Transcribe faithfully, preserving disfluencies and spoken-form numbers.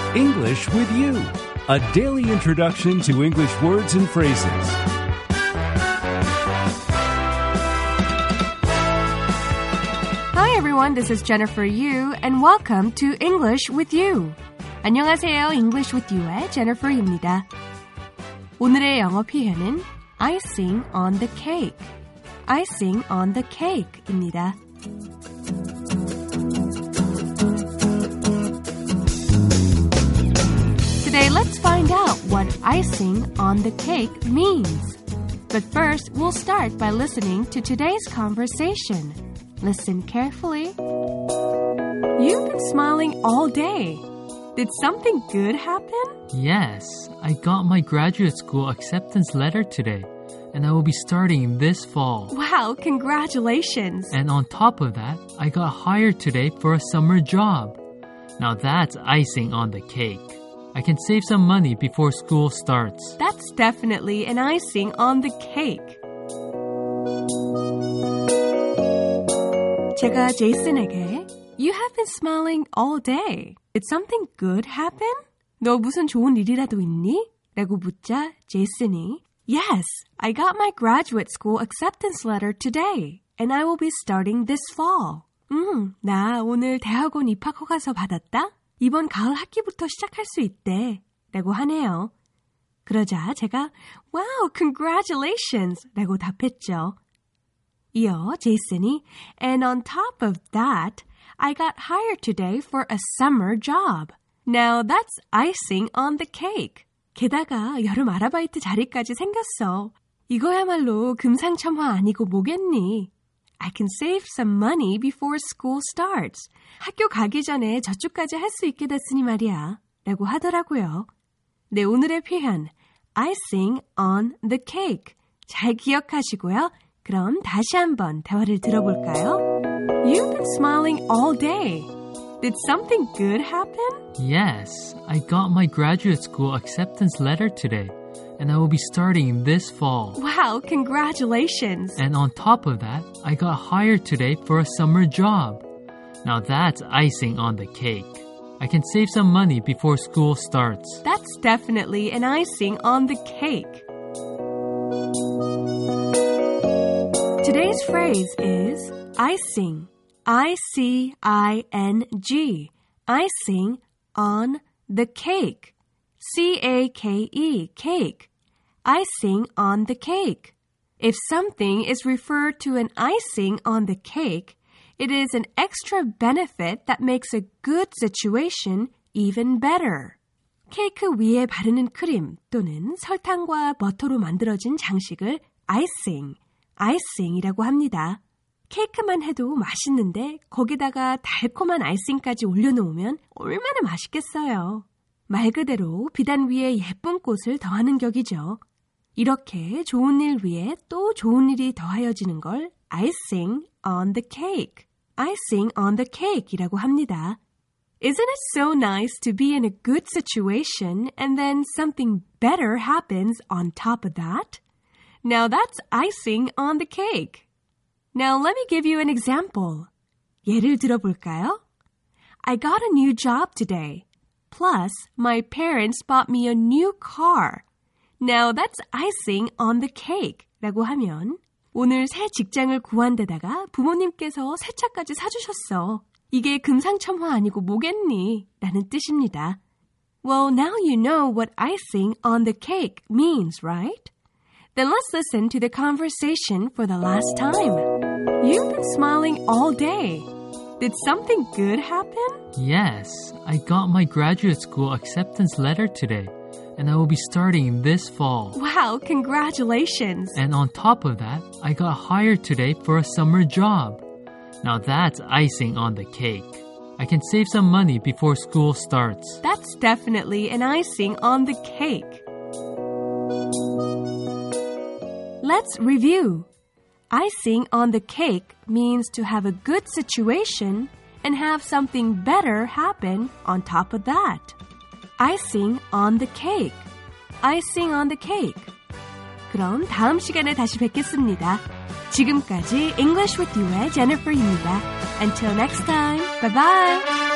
English with You, a daily introduction to English words and phrases. Hi everyone, this is Jennifer Yu and welcome to English with You. 안녕하세요, English with You의 Jennifer입니다. 오늘의 영어 표현은 icing on the cake. icing on the cake입니다. Today, let's find out what icing on the cake means. But first, we'll start by listening to today's conversation. Listen carefully. You've been smiling all day. Did something good happen? Yes, I got my graduate school acceptance letter today, and I will be starting this fall. Wow, congratulations. And on top of that, I got hired today for a summer job. Now that's icing on the cake. I can save some money before school starts. That's definitely an icing on the cake. 제가 제이슨에게 You have been smiling all day. Did something good happen? 너 무슨 좋은 일이라도 있니? 라고 묻자 제이슨이 Yes, I got my graduate school acceptance letter today, and I will be starting this fall. 음, 나 오늘 대학원 입학 허가서 받았다. 이번 가을 학기부터 시작할 수 있대. 라고 하네요. 그러자 제가 Wow, congratulations! 라고 답했죠. 이어 제이슨이 And on top of that, I got hired today for a summer job. Now that's icing on the cake. 게다가 여름 아르바이트 자리까지 생겼어. 이거야말로 금상첨화 아니고 뭐겠니? I can save some money before school starts. 학교 가기 전에 저축까지 할 수 있게 됐으니 말이야. 라고 하더라고요. 네, 오늘의 표현 icing on the cake. 잘 기억하시고요. 그럼 다시 한번 대화를 들어볼까요? You've been smiling all day. Did something good happen? Yes, I got my graduate school acceptance letter today, and I will be starting this fall. Wow, congratulations. And on top of that, I got hired today for a summer job. Now that's icing on the cake. I can save some money before school starts. That's definitely an icing on the cake. Today's phrase is icing. I C I N G. Icing on the cake. C A K E, cake. Icing on the cake. If something is referred to an icing on the cake, it is an extra benefit that makes a good situation even better. 케이크 위에 바르는 크림 또는 설탕과 버터로 만들어진 장식을 icing, icing이라고 합니다. 케이크만 해도 맛있는데 거기다가 달콤한 아이싱까지 올려놓으면 얼마나 맛있겠어요. 말 그대로 비단 위에 예쁜 꽃을 더하는 격이죠. 이렇게 좋은 일 위에 또 좋은 일이 더하여지는 걸 icing on the cake, icing on the cake이라고 합니다. Isn't it so nice to be in a good situation and then something better happens on top of that? Now that's icing on the cake. Now let me give you an example. 예를 들어볼까요? I got a new job today. Plus, my parents bought me a new car. Now that's icing on the cake. 라고 하면 오늘 새 직장을 구한 데다가 부모님께서 새 차까지 사주셨어. 이게 금상첨화 아니고 뭐겠니? 라는 뜻입니다. Well, now you know what icing on the cake means, right? Then let's listen to the conversation for the last time. You've been smiling all day. Did something good happen? Yes, I got my graduate school acceptance letter today, and I will be starting this fall. Wow, congratulations. And on top of that, I got hired today for a summer job. Now that's icing on the cake. I can save some money before school starts. That's definitely an icing on the cake. Let's review. Icing on the cake means to have a good situation and have something better happen on top of that. Icing on the cake. Icing on the cake. 그럼 다음 시간에 다시 뵙겠습니다. 지금까지 English with You의 Jennifer입니다. Until next time, bye bye!